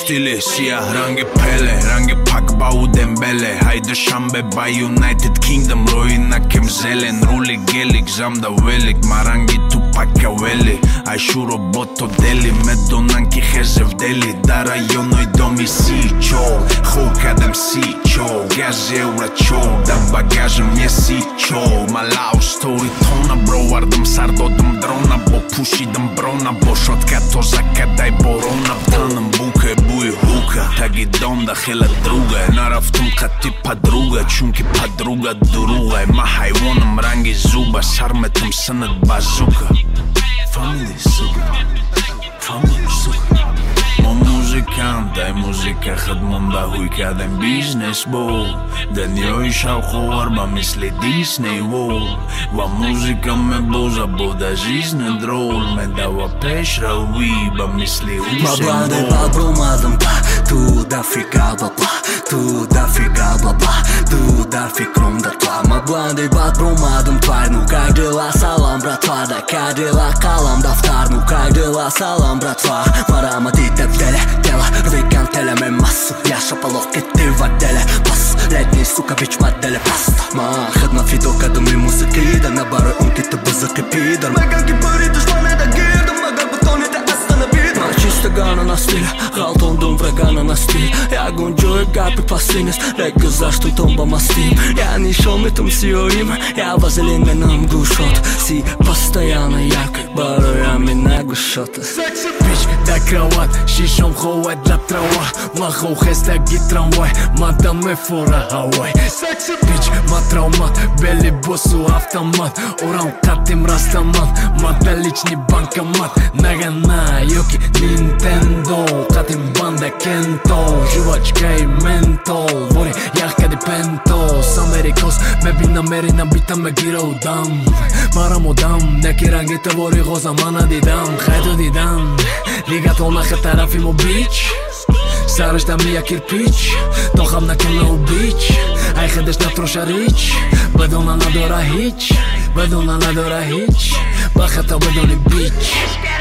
სტილი სია რანგი ფელე რანგი ფაკბა უდემბელე ჰაიდე შამბება United Kingdom როინაკე მზელენ რული გელი გზამდა ველი მარანგი თუ პაკაველი აიშურო ბოტო დელი მე დონანკი ხეზევდელი და რაიონოი დომისიჩო ხოუკადემ სიჩო გაზე ურაჩო და ბაგაჟი მიესიჩო მალაუ სტორი თონა bro ვარდამ სარდოდამ დრონა ბო ფუშიდამ ბრონა ბო შოტკატო ზაკადაი ბორონა თანამ ბუქე ბუი ჰუკა таги донда хела друга нарафтум хати подруга чунки подруга друга ма хайвоном ранги зуба сарметом сынат базука family сука muzikant ai muzika khadmanda hui kadem business bo den yo shaukhor ba misli Disney World va muzika me boza boda жизнь drol me dava peshra ui ba misli Mabande badrumadım tu da fika baba tu da fika baba tu da fikrumda tva Mabande badrumadım тварь ну как дела салам братва да как дела калам дафтар ну как дела салам братва Marama ditep dele dela Rvikan tele me masu Ja šapalok i ti vadele Pas Redni suka bić madele pasta Ma khadna fido kada mi muziki Da nabaro unki te buzaki pidar Megan ki prvi dušmane da girdam Magar betonite astana bidar Ma čista gana na stil Galtondum vragana na stil Ja gunđuj gapi pasines Rekao zašto tomba mastim Ja nišom itom sijojim Ja vazelin menom gušot Si постоянно jak Baro ja mi nagušota Bitch, da krawat, shishom khoat la trawa Ma khokhes da gitramway Ma da me fora haway Bitch, ma traumat, belly bossu автомат Урам katim rastaman Ma da lichni bankomat Nagana, yoki Nintendo Katim banda kento Жвачка и ментол Вори, яхкади пенто Самерикос, ме би намерена бита ме гирау дам Марамо дам, неки рангите вори гоза мана дидам Хайду дидам Лигат олнаха тарафи му бич Сарышта мия кирпич Тохам на кена убич Ай хедеш на троша рич Бедона надора хич Бедона надора хич Бахата бедони бич